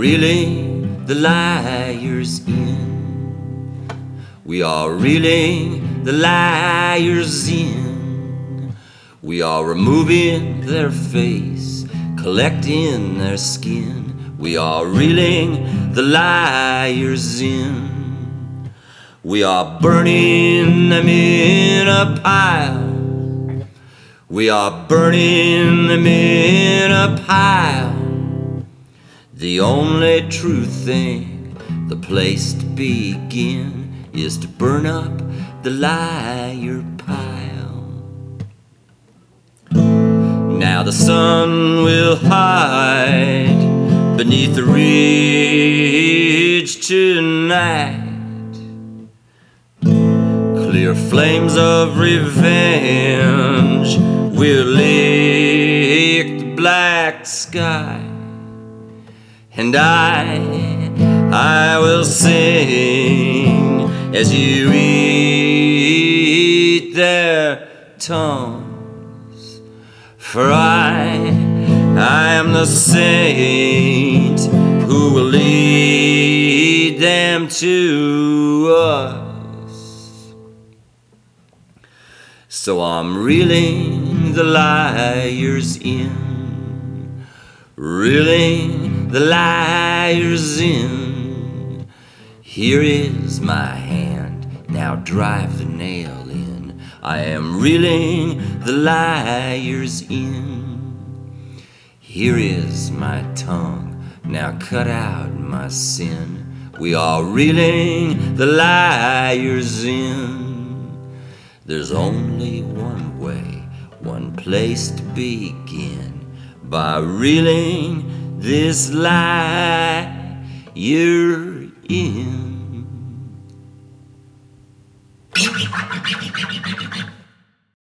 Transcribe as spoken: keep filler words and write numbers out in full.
reeling the liars in. We are reeling the liars in. We are removing their face, collecting their skin. We are reeling the liars in. We are burning them in a pile. We are burning them in a pile. The only true thing, the place to begin, is to burn up the liar pile. Now the sun will hide beneath the ridge tonight. Clear flames of revenge will lick the black sky. And I, I will sing as you eat their tongues. For I, I am the saint who will lead them to us. So I'm reeling the liars in, reeling the liars in. Here is my hand, now drive the nail in. I am reeling the liars in. Here is my tongue, now cut out my sin. We are reeling the liars in. There's only one way, one place to begin, by reeling this lie you're in.